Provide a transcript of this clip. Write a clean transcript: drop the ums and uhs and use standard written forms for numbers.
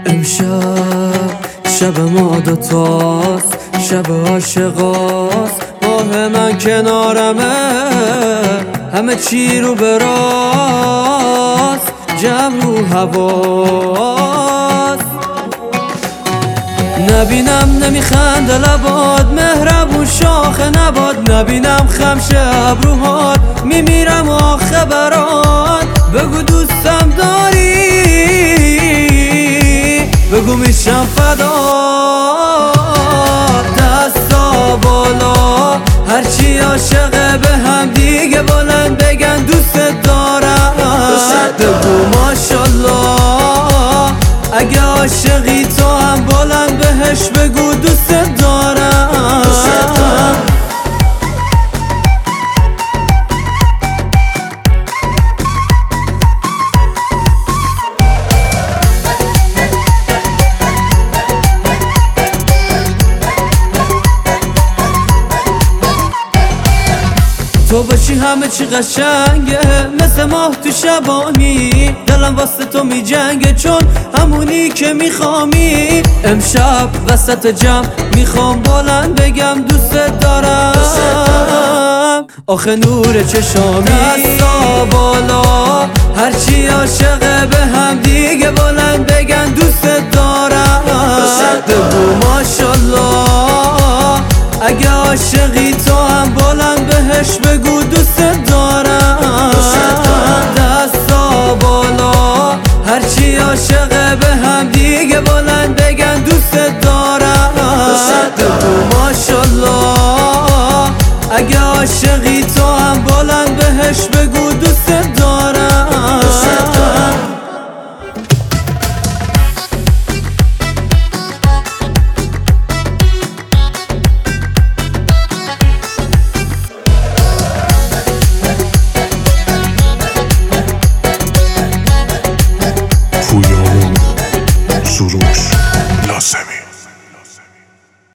امشب شب ما دوتاست، شب عاشقاست، ماه من کنارمه، همه چی رو به راست، جمع رو هواست. نبینم نمیخنده لبات، مهربون شاخه نباد، نبینم خمش ابروهات، میمیرم آخه برات. بگو دوستم داری، بگو میشم فدا. دستا بالا هرچی عاشقه به هم دیگه بلند بگن دوست دارم. بگو ماشالله اگه عاشقی تو هم بلند بهش بگو دوست دارم. تو باشی همه چی قشنگه، مثل ماه تو شبانی، دلم واسه تو می جنگه چون همونی که میخوامی. امشب وسط جمع میخوام بلند بگم دوست دارم. آخه نور چشامی، دستا بالا هرچی عاشقه به هم دیگه بلند بگن دوست دارم. بگو ماشالله اگه عاشقی تو هم بلند بهش بگو دوست دارم. دستا بالا هرچی عاشقه به هم دیگه بلند بگن دوست دارم. بگو ماشالله اگه عاشقی تو هم بلند بهش بگو